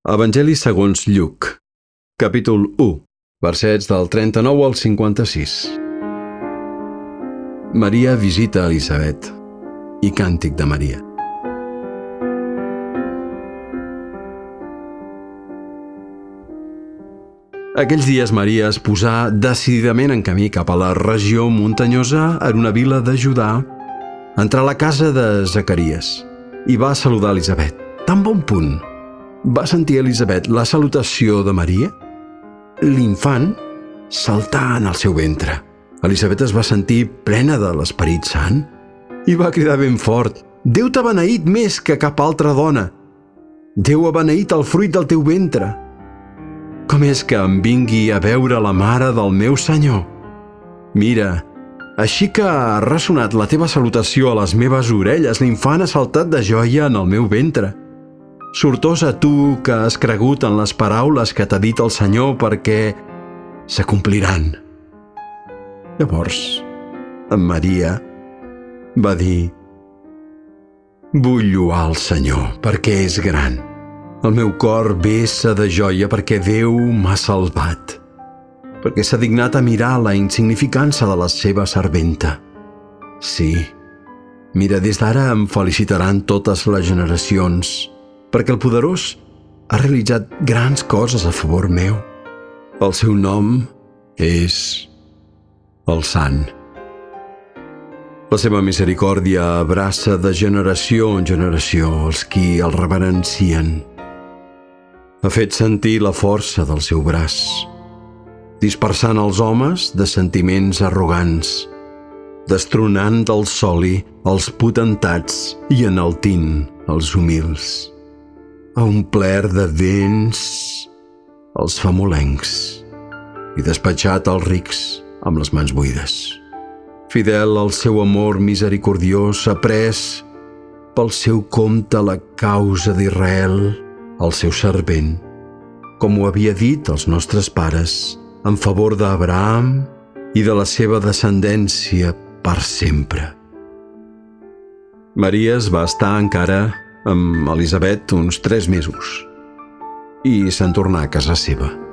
Evangeli segons Lluc, capítol 1, versets del 39 al 56. Maria visita Elisabet i càntic de Maria. Aquells dies Maria es posà decididament en camí cap a la regió muntanyosa en una vila de Judà, entrà a la casa de Zacaries i va saludar Elisabet. Tan bon punt va sentir Elisabet la salutació de Maria, l'infant saltà en el seu ventre. Elisabet es va sentir plena de l'Esperit Sant i va cridar ben fort: «Déu t'ha beneït més que cap altra dona. Déu ha beneït el fruit del teu ventre. Com és que em vingui a veure la mare del meu Senyor? Mira, així que ha ressonat la teva salutació a les meves orelles, l'infant ha saltat de joia en el meu ventre. Sortosa tu que has cregut en les paraules que t'ha dit el Senyor, perquè s'acompliran». Llavors, en Maria va dir: «Vull lloar el Senyor, perquè és gran. El meu cor vessa de joia perquè Déu m'ha salvat, perquè s'ha dignat a mirar la insignificança de la seva serventa. Sí, mira, des d'ara em felicitaran totes les generacions, perquè el Poderós ha realitzat grans coses a favor meu. El seu nom és el Sant. La seva misericòrdia abraça de generació en generació els qui el reverencien. Ha fet sentir la força del seu braç, dispersant els homes de sentiments arrogants, destronant del soli els potentats i enaltint els humils. Ha omplert de béns els famolencs i despatxat els rics amb les mans buides. Fidel al seu amor misericordiós, ha pres pel seu compte la causa d'Israel, el seu servent, com ho havia dit als nostres pares, en favor d'Abraham i de la seva descendència per sempre». Maria es va estar encara amb Elisabet uns 3 mesos i se'n tornà a casa seva.